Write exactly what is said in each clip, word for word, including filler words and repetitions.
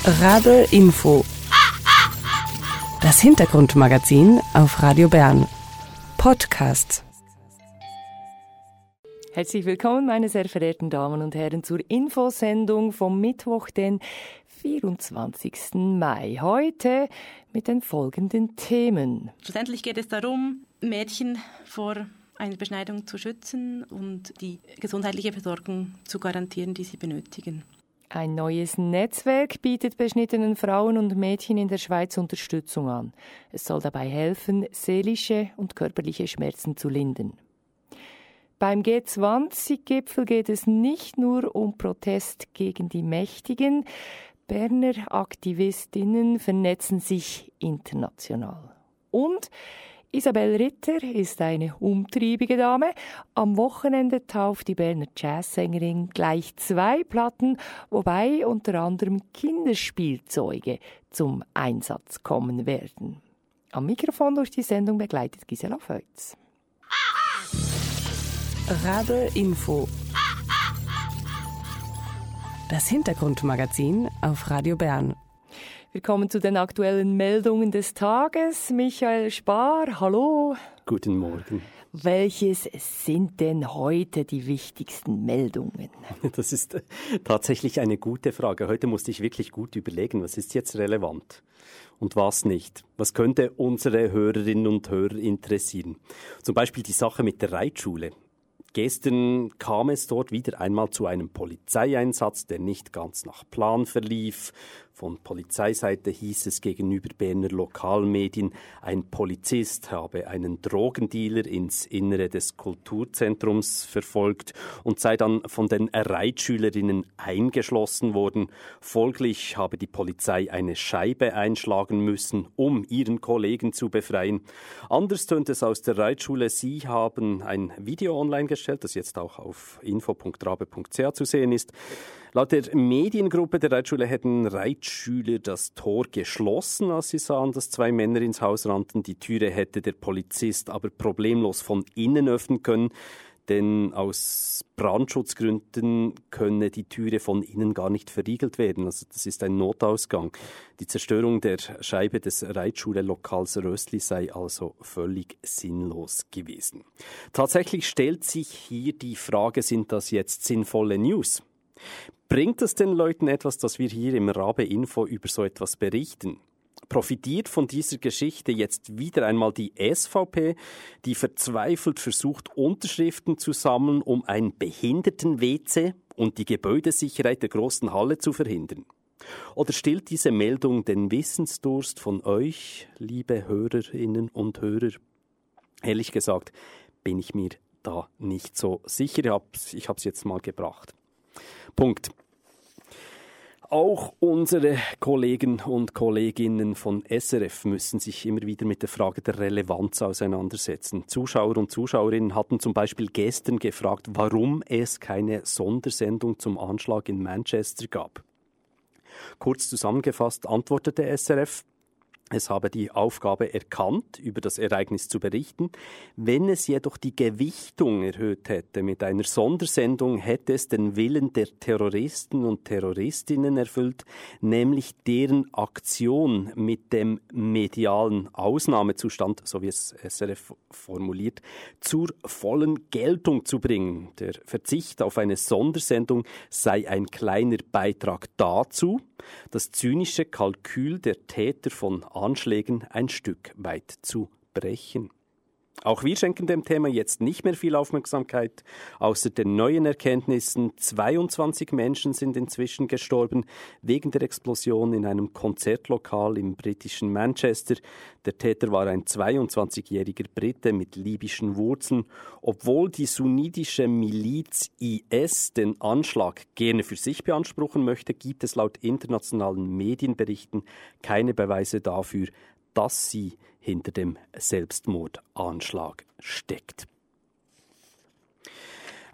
Radl Info. Das Hintergrundmagazin auf Radio Bern. Podcast. Herzlich willkommen, meine sehr verehrten Damen und Herren, zur Infosendung vom Mittwoch, den vierundzwanzigsten Mai. Heute mit den folgenden Themen. Schlussendlich geht es darum, Mädchen vor einer Beschneidung zu schützen und die gesundheitliche Versorgung zu garantieren, die sie benötigen. Ein neues Netzwerk bietet beschnittenen Frauen und Mädchen in der Schweiz Unterstützung an. Es soll dabei helfen, seelische und körperliche Schmerzen zu lindern. Beim G zwanzig-Gipfel geht es nicht nur um Protest gegen die Mächtigen. Berner Aktivistinnen vernetzen sich international. Und Isabel Ritter ist eine umtriebige Dame. Am Wochenende tauft die Berner Jazzsängerin gleich zwei Platten, wobei unter anderem Kinderspielzeuge zum Einsatz kommen werden. Am Mikrofon durch die Sendung begleitet Gisela Feutz. Radl Info. Das Hintergrundmagazin auf Radio Bern. Wir kommen zu den aktuellen Meldungen des Tages. Michael Spar, hallo. Guten Morgen. Welches sind denn heute die wichtigsten Meldungen? Das ist tatsächlich eine gute Frage. Heute musste ich wirklich gut überlegen, was ist jetzt relevant und was nicht. Was könnte unsere Hörerinnen und Hörer interessieren? Zum Beispiel die Sache mit der Reitschule. Gestern kam es dort wieder einmal zu einem Polizeieinsatz, der nicht ganz nach Plan verlief. Von Polizeiseite hieß es gegenüber Berner Lokalmedien, ein Polizist habe einen Drogendealer ins Innere des Kulturzentrums verfolgt und sei dann von den Reitschülerinnen eingeschlossen worden. Folglich habe die Polizei eine Scheibe einschlagen müssen, um ihren Kollegen zu befreien. Anders tönt es aus der Reitschule. Sie haben ein Video online gestellt, das jetzt auch auf info punkt rabe punkt c h zu sehen ist. Laut der Mediengruppe der Reitschule hätten Reitschüler das Tor geschlossen, als sie sahen, dass zwei Männer ins Haus rannten. Die Türe hätte der Polizist aber problemlos von innen öffnen können, denn aus Brandschutzgründen könne die Türe von innen gar nicht verriegelt werden. Also das ist ein Notausgang. Die Zerstörung der Scheibe des Reitschule-Lokals Rössli sei also völlig sinnlos gewesen. Tatsächlich stellt sich hier die Frage, sind das jetzt sinnvolle News? Bringt es den Leuten etwas, dass wir hier im Rabe Info über so etwas berichten? Profitiert von dieser Geschichte jetzt wieder einmal die S V P, die verzweifelt versucht, Unterschriften zu sammeln, um ein Behinderten-W C und die Gebäudesicherheit der großen Halle zu verhindern? Oder stillt diese Meldung den Wissensdurst von euch, liebe Hörerinnen und Hörer? Ehrlich gesagt bin ich mir da nicht so sicher. Ich habe es jetzt mal gebracht. Punkt. Auch unsere Kollegen und Kolleginnen von S R F müssen sich immer wieder mit der Frage der Relevanz auseinandersetzen. Zuschauer und Zuschauerinnen hatten zum Beispiel gestern gefragt, warum es keine Sondersendung zum Anschlag in Manchester gab. Kurz zusammengefasst antwortete S R F, es habe die Aufgabe erkannt, über das Ereignis zu berichten. Wenn es jedoch die Gewichtung erhöht hätte mit einer Sondersendung, hätte es den Willen der Terroristen und Terroristinnen erfüllt, nämlich deren Aktion mit dem medialen Ausnahmezustand, so wie es S R F formuliert, zur vollen Geltung zu bringen. Der Verzicht auf eine Sondersendung sei ein kleiner Beitrag dazu, das zynische Kalkül der Täter von Anschlägen ein Stück weit zu brechen. Auch wir schenken dem Thema jetzt nicht mehr viel Aufmerksamkeit. Außer den neuen Erkenntnissen, zweiundzwanzig Menschen sind inzwischen gestorben wegen der Explosion in einem Konzertlokal im britischen Manchester. Der Täter war ein zweiundzwanzigjähriger Brite mit libyschen Wurzeln. Obwohl die sunnitische Miliz I S den Anschlag gerne für sich beanspruchen möchte, gibt es laut internationalen Medienberichten keine Beweise dafür, dass sie hinter dem Selbstmordanschlag steckt.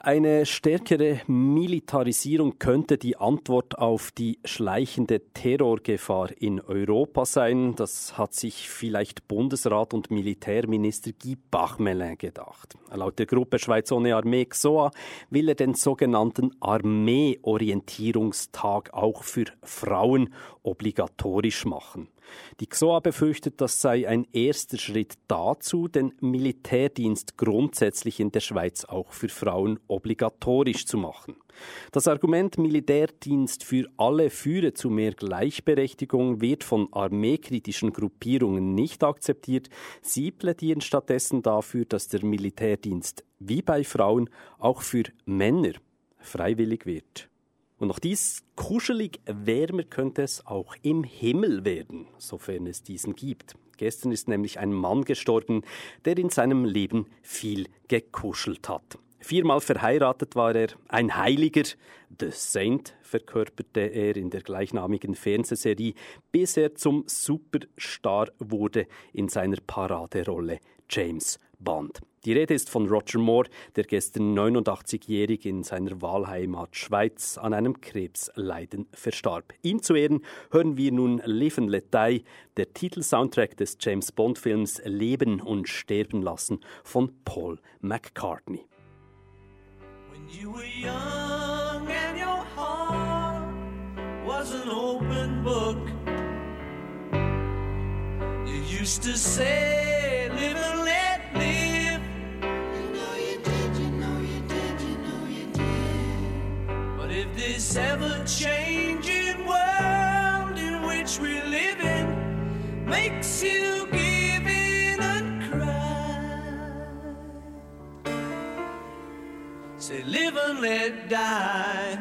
eine stärkere Militarisierung könnte die Antwort auf die schleichende Terrorgefahr in Europa sein. Das hat sich vielleicht Bundesrat und Militärminister Guy Parmelin gedacht. Laut der Gruppe Schweiz ohne Armee X O A will er den sogenannten Armeeorientierungstag auch für Frauen obligatorisch machen. Die X O A befürchtet, das sei ein erster Schritt dazu, den Militärdienst grundsätzlich in der Schweiz auch für Frauen obligatorisch zu machen. Das Argument Militärdienst für alle führe zu mehr Gleichberechtigung wird von armeekritischen Gruppierungen nicht akzeptiert. Sie plädieren stattdessen dafür, dass der Militärdienst wie bei Frauen auch für Männer freiwillig wird. Und noch dies, kuschelig wärmer könnte es auch im Himmel werden, sofern es diesen gibt. Gestern ist nämlich ein Mann gestorben, der in seinem Leben viel gekuschelt hat. Viermal verheiratet war er, ein Heiliger, The Saint verkörperte er in der gleichnamigen Fernsehserie, bis er zum Superstar wurde in seiner Paraderolle James Bond. Die Rede ist von Roger Moore, der gestern neunundachtzigjährig in seiner Wahlheimat Schweiz an einem Krebsleiden verstarb. Ihm zu Ehren hören wir nun Live and Let Die, der Titelsoundtrack des James Bond-Films Leben und Sterben lassen von Paul McCartney. When you were young and your heart was an open book, you used to say, live and let live. You know you did, you know you did, you know you did. But if this ever-changing world in which we live in makes you give in and cry, say live and let die.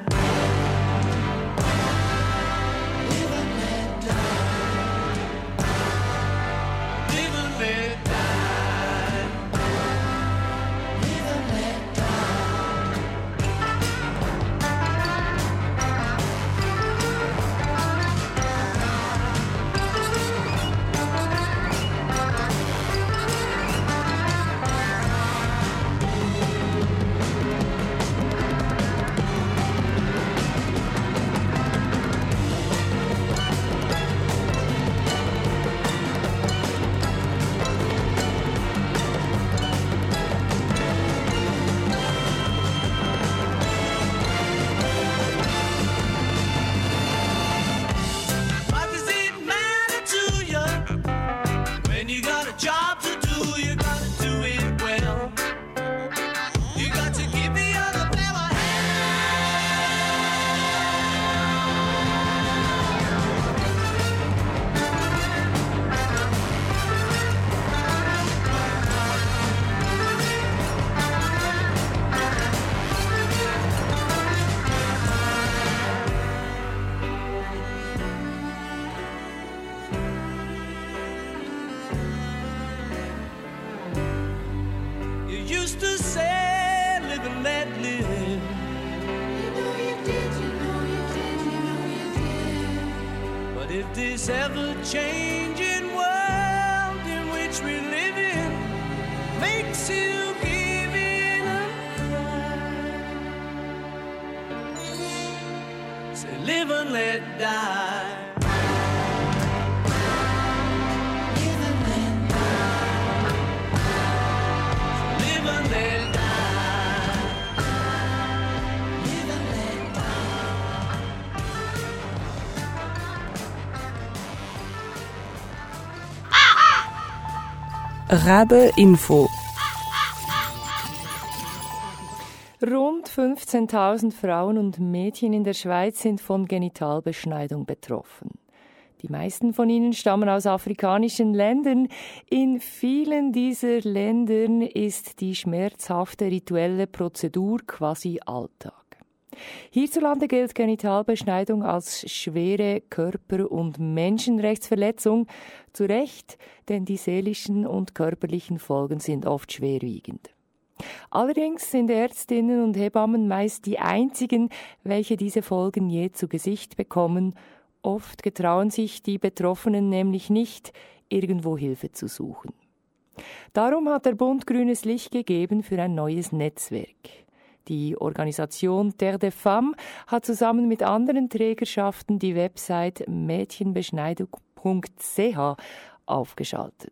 This ever-changing world in which we live in makes you give in and cry. Say live and let die. Live and let die. Live and let die. Live and let die. Rabe Info. Rund fünfzehntausend Frauen und Mädchen in der Schweiz sind von Genitalbeschneidung betroffen. Die meisten von ihnen stammen aus afrikanischen Ländern. In vielen dieser Ländern ist die schmerzhafte rituelle Prozedur quasi Alltag. Hierzulande gilt Genitalbeschneidung als schwere Körper- und Menschenrechtsverletzung. Zu Recht, denn die seelischen und körperlichen Folgen sind oft schwerwiegend. Allerdings sind Ärztinnen und Hebammen meist die einzigen, welche diese Folgen je zu Gesicht bekommen. Oft getrauen sich die Betroffenen nämlich nicht, irgendwo Hilfe zu suchen. Darum hat der Bund grünes Licht gegeben für ein neues Netzwerk. Die Organisation Terre des Femmes hat zusammen mit anderen Trägerschaften die Website mädchenbeschneidung punkt c h aufgeschaltet.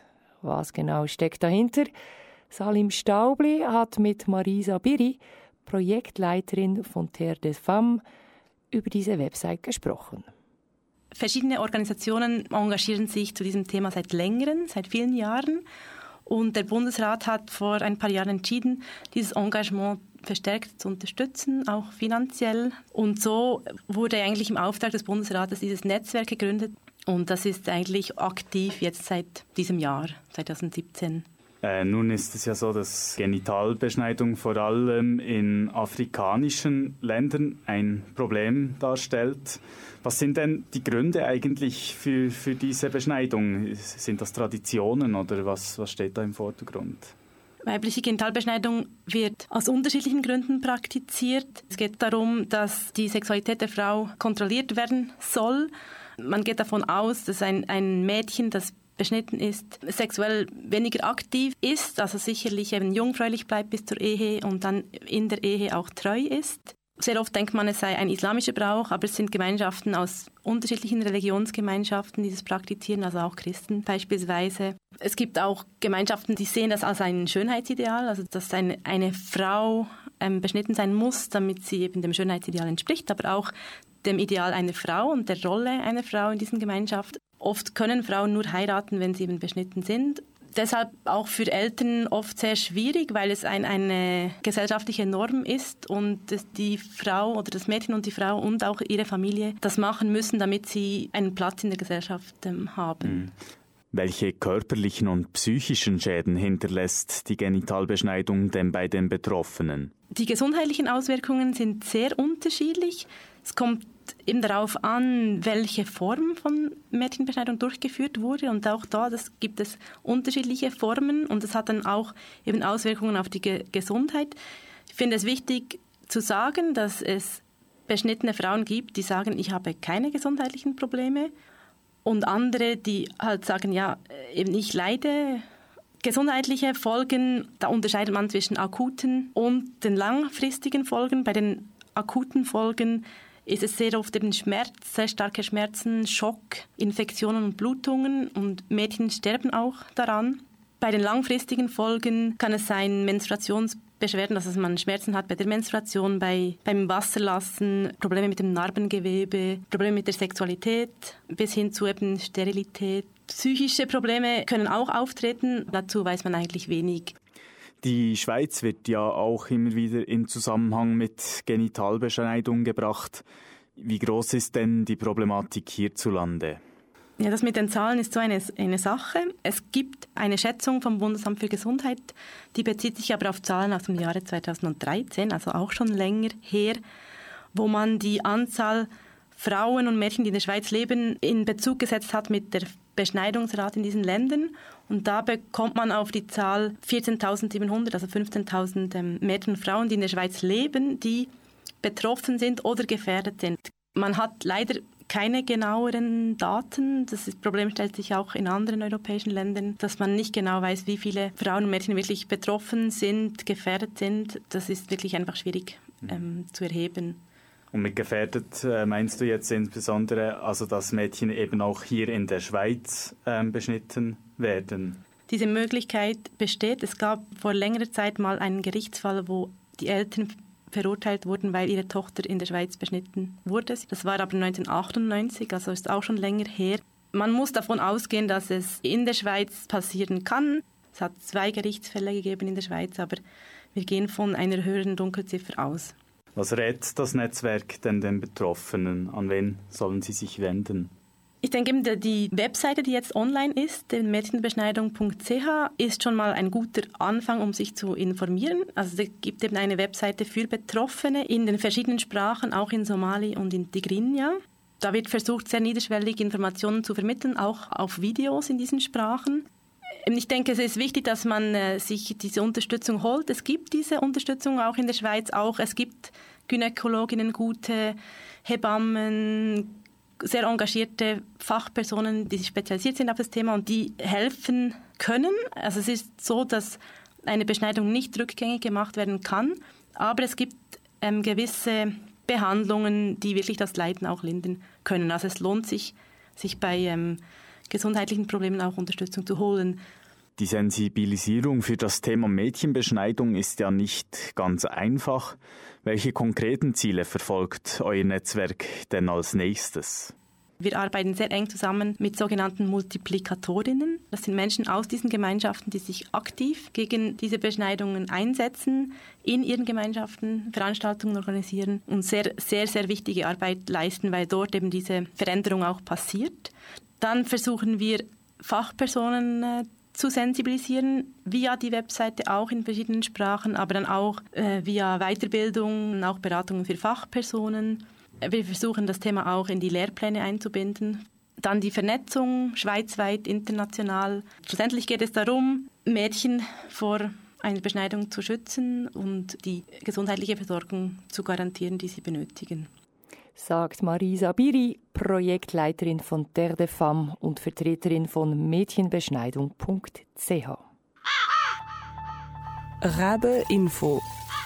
Was genau steckt dahinter? Salim Staubli hat mit Marisa Biri, Projektleiterin von Terre des Femmes, über diese Website gesprochen. Verschiedene Organisationen engagieren sich zu diesem Thema seit längerem, seit vielen Jahren. Und der Bundesrat hat vor ein paar Jahren entschieden, dieses Engagement verstärkt zu unterstützen, auch finanziell. Und so wurde eigentlich im Auftrag des Bundesrates dieses Netzwerk gegründet. Und das ist eigentlich aktiv jetzt seit diesem Jahr, zwanzig siebzehn. Äh, nun ist es ja so, dass Genitalbeschneidung vor allem in afrikanischen Ländern ein Problem darstellt. Was sind denn die Gründe eigentlich für, für diese Beschneidung? Sind das Traditionen oder was, was steht da im Vordergrund? Weibliche Genitalbeschneidung wird aus unterschiedlichen Gründen praktiziert. Es geht darum, dass die Sexualität der Frau kontrolliert werden soll. Man geht davon aus, dass ein, ein Mädchen, das beschnitten ist, sexuell weniger aktiv ist, also sicherlich eben jungfräulich bleibt bis zur Ehe und dann in der Ehe auch treu ist. Sehr oft denkt man, es sei ein islamischer Brauch, aber es sind Gemeinschaften aus unterschiedlichen Religionsgemeinschaften, die das praktizieren, also auch Christen beispielsweise. Es gibt auch Gemeinschaften, die sehen das als ein Schönheitsideal, also dass eine, eine Frau ähm, beschnitten sein muss, damit sie eben dem Schönheitsideal entspricht, aber auch dem Ideal einer Frau und der Rolle einer Frau in diesen Gemeinschaften. Oft können Frauen nur heiraten, wenn sie eben beschnitten sind. Deshalb auch für Eltern oft sehr schwierig, weil es ein, eine gesellschaftliche Norm ist und die Frau oder das Mädchen und die Frau und auch ihre Familie das machen müssen, damit sie einen Platz in der Gesellschaft ähm, haben. Mhm. Welche körperlichen und psychischen Schäden hinterlässt die Genitalbeschneidung denn bei den Betroffenen? Die gesundheitlichen Auswirkungen sind sehr unterschiedlich. Es kommt eben darauf an, welche Form von Mädchenbeschneidung durchgeführt wurde. Und auch da das gibt es unterschiedliche Formen und das hat dann auch eben Auswirkungen auf die Ge- Gesundheit. Ich finde es wichtig zu sagen, dass es beschnittene Frauen gibt, die sagen, ich habe keine gesundheitlichen Probleme. Und andere, die halt sagen, ja, eben ich leide. Gesundheitliche Folgen, da unterscheidet man zwischen akuten und den langfristigen Folgen. Bei den akuten Folgen ist es sehr oft eben Schmerz, sehr starke Schmerzen, Schock, Infektionen und Blutungen und Mädchen sterben auch daran. Bei den langfristigen Folgen kann es sein Menstruationsbeschwerden, also dass man Schmerzen hat bei der Menstruation, bei, beim Wasserlassen, Probleme mit dem Narbengewebe, Probleme mit der Sexualität bis hin zu eben Sterilität. Psychische Probleme können auch auftreten, dazu weiß man eigentlich wenig. Die Schweiz wird ja auch immer wieder in Zusammenhang mit Genitalbeschneidung gebracht. Wie groß ist denn die Problematik hierzulande? Ja, das mit den Zahlen ist so eine, eine Sache. Es gibt eine Schätzung vom Bundesamt für Gesundheit, die bezieht sich aber auf Zahlen aus dem Jahre zweitausenddreizehn, also auch schon länger her, wo man die Anzahl Frauen und Mädchen, die in der Schweiz leben, in Bezug gesetzt hat mit der Beschneidungsrate in diesen Ländern. Und da bekommt man auf die Zahl vierzehntausendsiebenhundert, also fünfzehntausend ähm, Mädchen und Frauen, die in der Schweiz leben, die betroffen sind oder gefährdet sind. Man hat leider keine genaueren Daten. Das Problem stellt sich auch in anderen europäischen Ländern, dass man nicht genau weiß, wie viele Frauen und Mädchen wirklich betroffen sind, gefährdet sind. Das ist wirklich einfach schwierig ähm, zu erheben. Und mit gefährdet äh, meinst du jetzt insbesondere, also dass Mädchen eben auch hier in der Schweiz ähm, beschnitten werden? Diese Möglichkeit besteht. Es gab vor längerer Zeit mal einen Gerichtsfall, wo die Eltern verurteilt wurden, weil ihre Tochter in der Schweiz beschnitten wurde. Das war aber neunzehnhundertachtundneunzig, also ist auch schon länger her. Man muss davon ausgehen, dass es in der Schweiz passieren kann. Es hat zwei Gerichtsfälle gegeben in der Schweiz, aber wir gehen von einer höheren Dunkelziffer aus. Was rät das Netzwerk denn den Betroffenen? An wen sollen sie sich wenden? Ich denke, eben die Webseite, die jetzt online ist, mädchenbeschneidung punkt c h, ist schon mal ein guter Anfang, um sich zu informieren. Also es gibt eben eine Webseite für Betroffene in den verschiedenen Sprachen, auch in Somali und in Tigrinya. Da wird versucht, sehr niederschwellig Informationen zu vermitteln, auch auf Videos in diesen Sprachen. Ich denke, es ist wichtig, dass man äh, sich diese Unterstützung holt. Es gibt diese Unterstützung auch in der Schweiz. Auch es gibt Gynäkologinnen, gute Hebammen, sehr engagierte Fachpersonen, die spezialisiert sind auf das Thema und die helfen können. Also es ist so, dass eine Beschneidung nicht rückgängig gemacht werden kann, Aber es gibt ähm, gewisse Behandlungen, die wirklich das Leiden auch lindern können. Also es lohnt sich, sich bei ähm, gesundheitlichen Problemen auch Unterstützung zu holen. Die Sensibilisierung für das Thema Mädchenbeschneidung ist ja nicht ganz einfach. Welche konkreten Ziele verfolgt euer Netzwerk denn als nächstes? Wir arbeiten sehr eng zusammen mit sogenannten Multiplikatorinnen. Das sind Menschen aus diesen Gemeinschaften, die sich aktiv gegen diese Beschneidungen einsetzen, in ihren Gemeinschaften Veranstaltungen organisieren und sehr, sehr, sehr wichtige Arbeit leisten, weil dort eben diese Veränderung auch passiert. Dann versuchen wir, Fachpersonen äh, zu sensibilisieren, via die Webseite auch in verschiedenen Sprachen, aber dann auch äh, via Weiterbildung, auch Beratungen für Fachpersonen. Wir versuchen, das Thema auch in die Lehrpläne einzubinden. Dann die Vernetzung, schweizweit, international. Schlussendlich geht es darum, Mädchen vor einer Beschneidung zu schützen und die gesundheitliche Versorgung zu garantieren, die sie benötigen. Sagt Marisa Biri, Projektleiterin von Terre des Femmes und Vertreterin von Mädchenbeschneidung punkt c h. Rabe Info.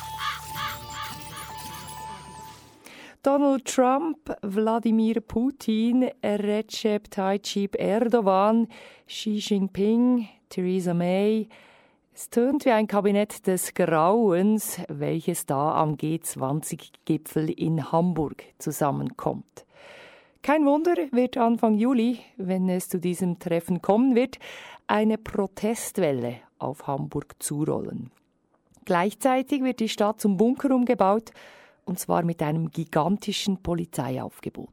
Donald Trump, Wladimir Putin, Recep Tayyip Erdogan, Xi Jinping, Theresa May. Es tönt wie ein Kabinett des Grauens, welches da am G zwanzig Gipfel in Hamburg zusammenkommt. Kein Wunder, wird Anfang Juli, wenn es zu diesem Treffen kommen wird, eine Protestwelle auf Hamburg zurollen. Gleichzeitig wird die Stadt zum Bunker umgebaut, und zwar mit einem gigantischen Polizeiaufgebot.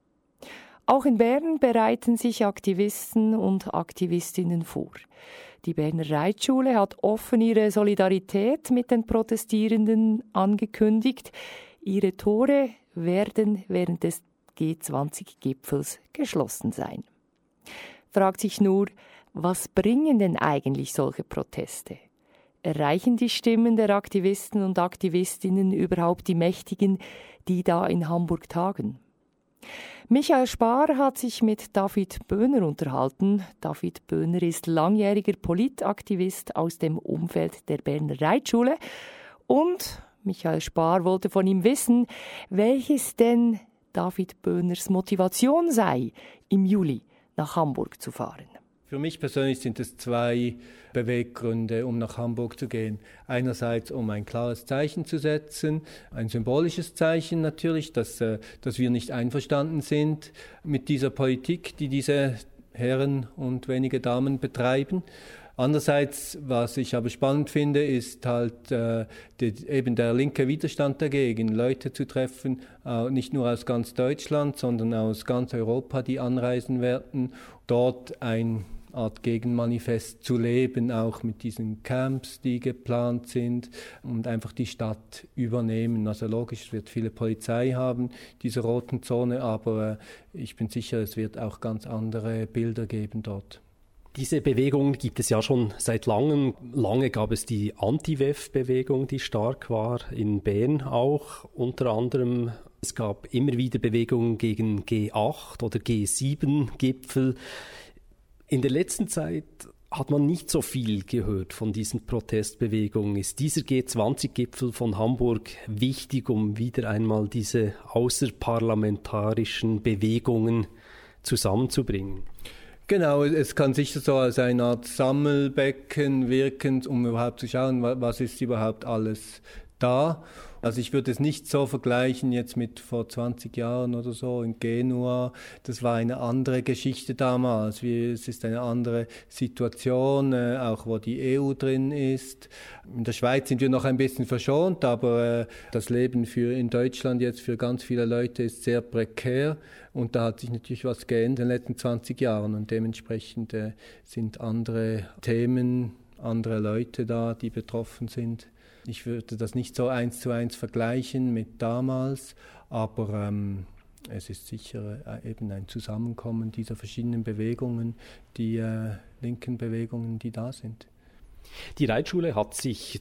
Auch in Bern bereiten sich Aktivisten und Aktivistinnen vor. Die Berner Reitschule hat offen ihre Solidarität mit den Protestierenden angekündigt. Ihre Tore werden während des G zwanzig Gipfels geschlossen sein. Fragt sich nur, was bringen denn eigentlich solche Proteste? Erreichen die Stimmen der Aktivisten und Aktivistinnen überhaupt die Mächtigen, die da in Hamburg tagen? Michael Spahr hat sich mit David Böhner unterhalten. David Böhner ist langjähriger Politaktivist aus dem Umfeld der Berner Reitschule. Und Michael Spahr wollte von ihm wissen, welches denn David Böhners Motivation sei, im Juli nach Hamburg zu fahren. Für mich persönlich sind es zwei Beweggründe, um nach Hamburg zu gehen. Einerseits, um ein klares Zeichen zu setzen, ein symbolisches Zeichen natürlich, dass, dass wir nicht einverstanden sind mit dieser Politik, die diese Herren und wenige Damen betreiben. Andererseits, was ich aber spannend finde, ist halt äh, die, eben der linke Widerstand dagegen, Leute zu treffen, äh, nicht nur aus ganz Deutschland, sondern aus ganz Europa, die anreisen werden, dort ein Art Gegenmanifest zu leben, auch mit diesen Camps, die geplant sind und einfach die Stadt übernehmen. Also logisch, es wird viele Polizei haben, diese roten Zone, aber äh, ich bin sicher, es wird auch ganz andere Bilder geben dort. Diese Bewegung gibt es ja schon seit langem. Lange gab es die Anti-W E F-Bewegung, die stark war, in Bern auch unter anderem. Es gab immer wieder Bewegungen gegen G acht oder G sieben Gipfel. In der letzten Zeit hat man nicht so viel gehört von diesen Protestbewegungen. Ist dieser G zwanzig Gipfel von Hamburg wichtig, um wieder einmal diese außerparlamentarischen Bewegungen zusammenzubringen? Genau, es kann sicher so als eine Art Sammelbecken wirken, um überhaupt zu schauen, was ist überhaupt alles da. Also ich würde es nicht so vergleichen jetzt mit vor zwanzig Jahren oder so in Genua. Das war eine andere Geschichte damals. Wie, es ist eine andere Situation, äh, auch wo die E U drin ist. In der Schweiz sind wir noch ein bisschen verschont, aber äh, das Leben für in Deutschland jetzt für ganz viele Leute ist sehr prekär. Und da hat sich natürlich was geändert in den letzten zwanzig Jahren. Und dementsprechend äh, sind andere Themen, andere Leute da, die betroffen sind. Ich würde das nicht so eins zu eins vergleichen mit damals, aber ähm, es ist sicher äh, eben ein Zusammenkommen dieser verschiedenen Bewegungen, die äh, linken Bewegungen, die da sind. Die Reitschule hat sich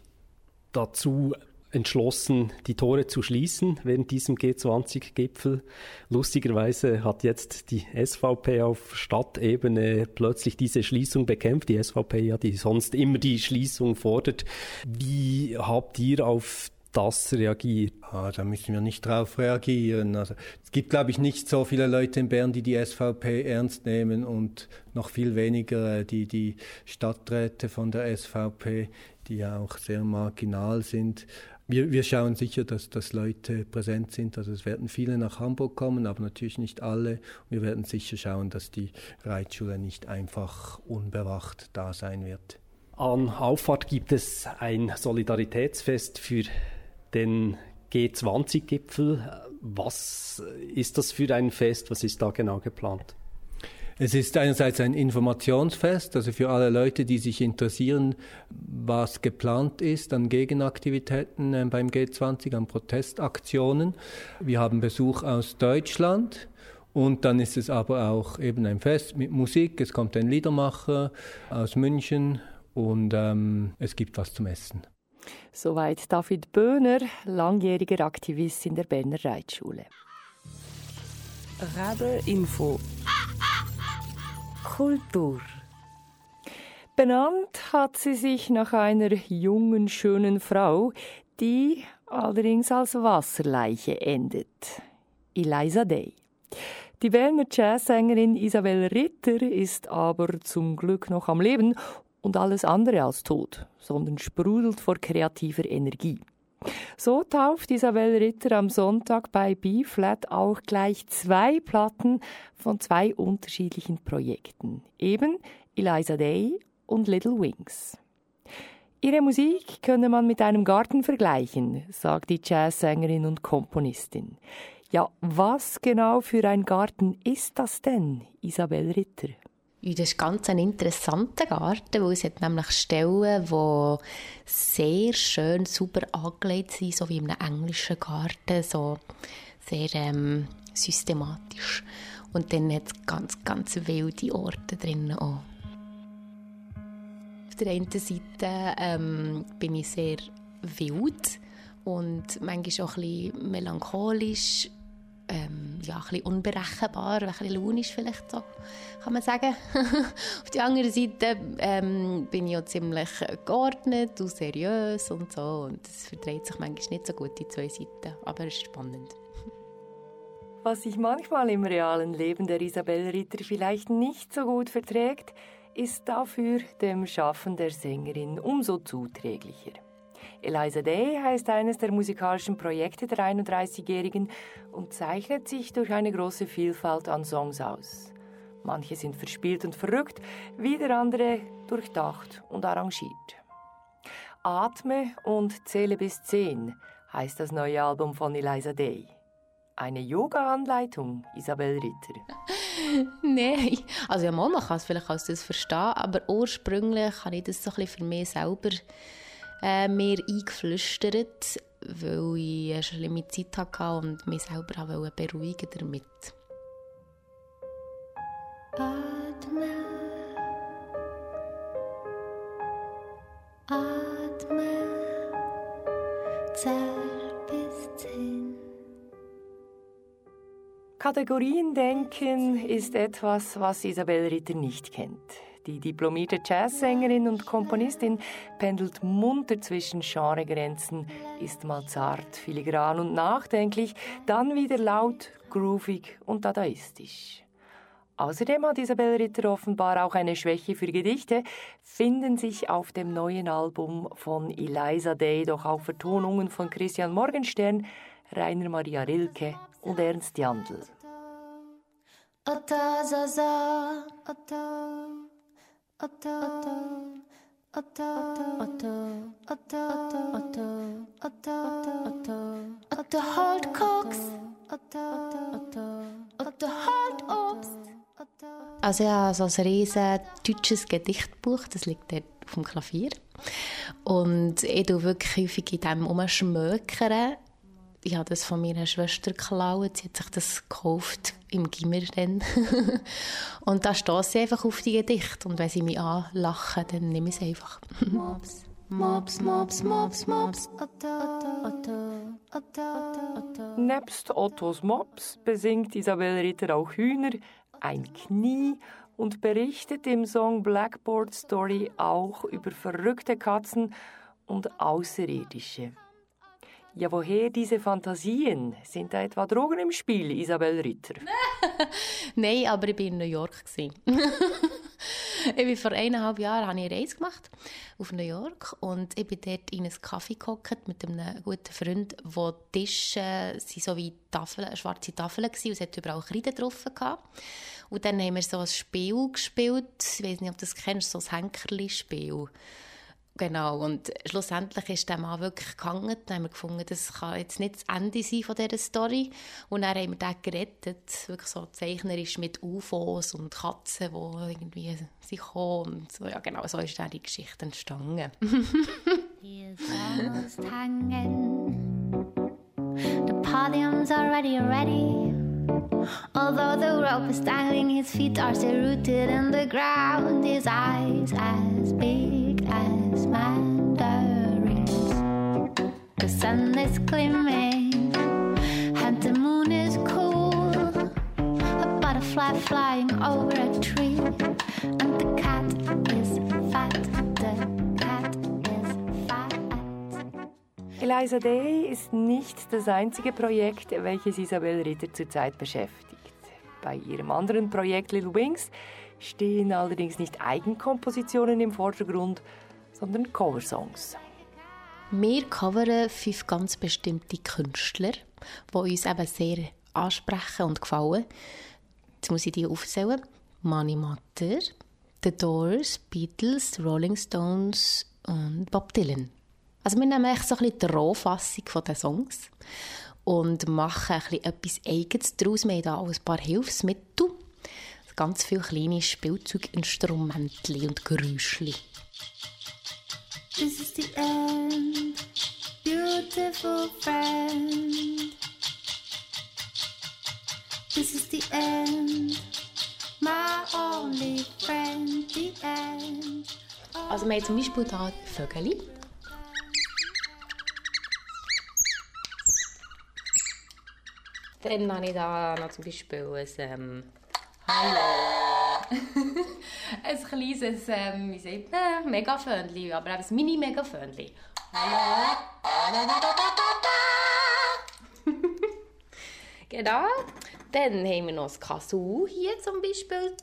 dazu entschlossen, die Tore zu schließen während diesem G zwanzig Gipfel. Lustigerweise hat jetzt die S V P auf Stadtebene plötzlich diese Schließung bekämpft. Die S V P ja, die sonst immer die Schließung fordert. Wie habt ihr auf das reagiert? Ah, da müssen wir nicht drauf reagieren. Also, es gibt, glaube ich, nicht so viele Leute in Bern, die die S V P ernst nehmen und noch viel weniger äh, die, die Stadträte von der S V P, die ja auch sehr marginal sind. Wir, wir schauen sicher, dass, dass Leute präsent sind. Also es werden viele nach Hamburg kommen, aber natürlich nicht alle. Wir werden sicher schauen, dass die Reitschule nicht einfach unbewacht da sein wird. An Auffahrt gibt es ein Solidaritätsfest für den G zwanzig Gipfel. Was ist das für ein Fest? Was ist da genau geplant? Es ist einerseits ein Informationsfest, also für alle Leute, die sich interessieren, was geplant ist an Gegenaktivitäten äh, beim G zwanzig, an Protestaktionen. Wir haben Besuch aus Deutschland und dann ist es aber auch eben ein Fest mit Musik. Es kommt ein Liedermacher aus München und ähm, es gibt was zum Essen. Soweit David Böhner, langjähriger Aktivist in der Berner Reitschule. Radar Info Kultur. Benannt hat sie sich nach einer jungen, schönen Frau, die allerdings als Wasserleiche endet. Eliza Day. Die Berner Jazzsängerin Isabel Ritter ist aber zum Glück noch am Leben und alles andere als tot, sondern sprudelt vor kreativer Energie. So tauft Isabel Ritter am Sonntag bei B-Flat auch gleich zwei Platten von zwei unterschiedlichen Projekten. Eben Eliza Day und Little Wings. Ihre Musik könne man mit einem Garten vergleichen, sagt die Jazzsängerin und Komponistin. Ja, was genau für ein Garten ist das denn, Isabel Ritter? Das ist ganz ein interessanter Garten, weil es hat nämlich Stellen, die sehr schön sauber angelegt sind, so wie in einem englischen Garten, so sehr ähm, systematisch. Und dann hat es ganz, ganz wilde Orte drin auch. Auf der einen Seite ähm, bin ich sehr wild und manchmal auch ein bisschen melancholisch. Ähm, ja, ein bisschen unberechenbar, ein bisschen launisch vielleicht so, kann man sagen. Auf der anderen Seite ähm, bin ich auch ziemlich geordnet und seriös und so. Und es verdreht sich manchmal nicht so gut, die zwei Seiten. Aber es ist spannend. Was sich manchmal im realen Leben der Isabel Ritter vielleicht nicht so gut verträgt, ist dafür dem Schaffen der Sängerin umso zuträglicher. Eliza Day heißt eines der musikalischen Projekte der einunddreißigjährigen und zeichnet sich durch eine große Vielfalt an Songs aus. Manche sind verspielt und verrückt, wieder andere durchdacht und arrangiert. Atme und zähle bis zehn heißt das neue Album von Eliza Day. Eine Yoga-Anleitung, Isabel Ritter? Nein, also ja, man kann es vielleicht als das verstehen, aber ursprünglich habe ich das so ein bisschen für mich selber Äh, mir eingeflüstert, weil ich eine schlimme Zeit hatte und mich selber beruhigen damit. Atme, atme, zähl bis zehn. Kategorien denken ist etwas, was Isabel Ritter nicht kennt. Die diplomierte Jazzsängerin und Komponistin pendelt munter zwischen Genregrenzen, ist mal zart, filigran und nachdenklich, dann wieder laut, groovig und dadaistisch. Außerdem hat Isabel Ritter offenbar auch eine Schwäche für Gedichte, finden sich auf dem neuen Album von Eliza Day doch auch Vertonungen von Christian Morgenstern, Rainer Maria Rilke und Ernst Jandl. Otto, Otto, Otto, Otto, Otto, Otto, Otto, Otto holt Koks, Otto, Otto, Otto holt Obst. Also ja, so ein riesen deutsches Gedichtbuch, das liegt dort auf dem Klavier. Und ich tue wirklich häufig in dem rumschmökern. Ich habe das von meiner Schwester geklaut. Sie hat sich das gekauft im Gimmer dann. Und da stehe ich einfach auf die Gedichte. Und wenn sie mich anlachen, dann nehme ich es einfach. Mops, Mops, Mops, Mops, Mops. Otto, Otto, Otto, Otto. Nebst Ottos Mops besingt Isabel Ritter auch Hühner, ein Knie und berichtet im Song Blackboard Story auch über verrückte Katzen und Außerirdische. Ja, woher diese Fantasien? Sind da etwa Drogen im Spiel, Isabel Ritter? Nein, aber ich war in New York. Ich bin vor eineinhalb Jahren habe ich eine Reise gemacht auf New York und ich bin dort in einen Kaffee gehockt mit einem guten Freund, wo die Tische sind so wie Tafeln, schwarze Tafeln waren und es hatte überall Kreide drauf gehabt. Und dann haben wir so ein Spiel gespielt, ich weiß nicht, ob du das kennst, so ein Henkerli-Spiel. Genau, und schlussendlich ist der Mann wirklich gegangen. Dann haben wir gefunden, das kann jetzt nicht das Ende sein von dieser Story. Und dann haben wir den gerettet, wirklich so zeichnerisch mit U F Os und Katzen, die irgendwie sich kommen. Und so, ja, genau, so ist dann die Geschichte entstanden. He is almost hanging. The podium's already ready. Although the rope is dangling, his feet are still rooted in the ground. His eyes as big as mandarins. The sun is gleaming and the moon is cool. A butterfly flying over a tree. And the cat is fat. The cat is fat. Eliza Day ist nicht das einzige Projekt, welches Isabel Ritter zurzeit beschäftigt. Bei ihrem anderen Projekt Little Wings stehen allerdings nicht Eigenkompositionen im Vordergrund, sondern Coversongs. Wir covern fünf ganz bestimmte Künstler, die uns eben sehr ansprechen und gefallen. Jetzt muss ich die aufzählen. Mani Matter, The Doors, Beatles, Rolling Stones und Bob Dylan. Also wir nehmen echt so ein bisschen die Rohfassung der Songs und machen ein bisschen etwas Eigenes daraus. Wir haben hier auch ein paar Hilfsmittel. Ganz viele kleine Spielzeuginstrumente und Geräusche. This is the end, beautiful friend. This is the end, my only friend, the end. Also wir haben zum Beispiel hier Vögel. Dann habe ich da noch zum Beispiel ein ähm, Hallo. ein kleines, ähm, wie sagt man, Megafönli, aber auch ein Mini-Megafönli. Hallo. Genau. Dann haben wir noch das Kazoo hier zum Beispiel.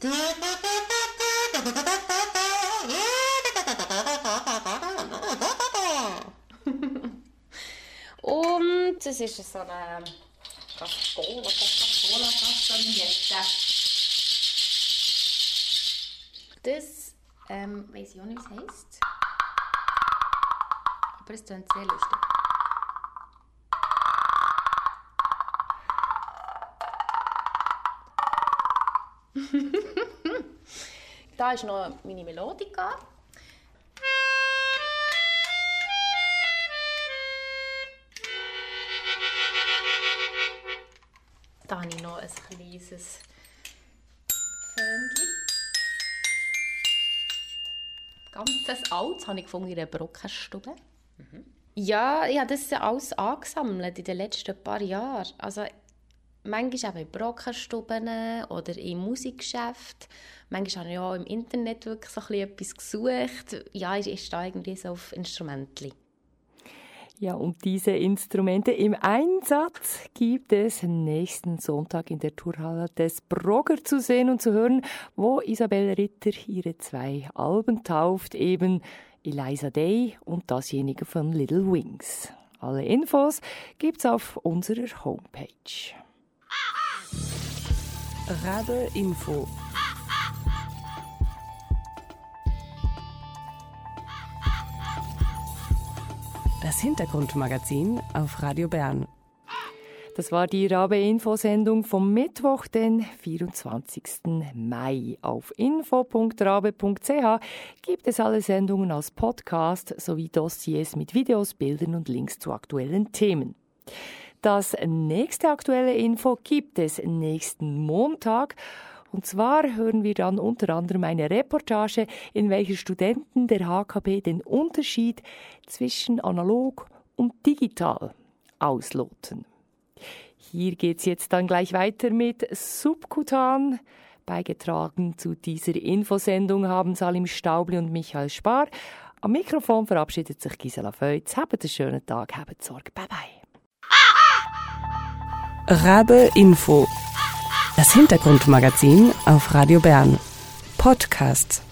Und das ist so eine Castola, Castola, Castaniette. Das ähm, weiss ich auch nicht, wie es heisst. Aber es klingt sehr lustig. Da ist noch meine Melodika. Da habe ich noch ein kleines Fähnchen. Ganz alt habe ich gefunden in einer Brockenstube. Mhm. Ja, ich habe das alles angesammelt in den letzten paar Jahren. Also, manchmal eben in Brockenstuben oder in Musikgeschäften. Manchmal habe ich auch im Internet wirklich so etwas gesucht. Ja, ich stehe irgendwie so auf Instrumentchen. Ja, und diese Instrumente im Einsatz gibt es nächsten Sonntag in der Turnhalle des Brogger zu sehen und zu hören, wo Isabel Ritter ihre zwei Alben tauft, eben Eliza Day und dasjenige von Little Wings. Alle Infos gibt's auf unserer Homepage. Radar Info. Das Hintergrundmagazin auf Radio Bern. Das war die Rabe-Info-Sendung vom Mittwoch, den vierundzwanzigsten Mai. Auf info punkt rabe punkt c h gibt es alle Sendungen als Podcast sowie Dossiers mit Videos, Bildern und Links zu aktuellen Themen. Das nächste aktuelle Info gibt es nächsten Montag. Und zwar hören wir dann unter anderem eine Reportage, in welcher Studenten der H K B den Unterschied zwischen analog und digital ausloten. Hier geht's jetzt dann gleich weiter mit Subkutan. Beigetragen zu dieser Infosendung haben Salim Staubli und Michael Spar. Am Mikrofon verabschiedet sich Gisela Feutz. Habt einen schönen Tag, habt Sorge. Bye bye. Rabe Info. Das Hintergrundmagazin auf Radio Bern. Podcasts.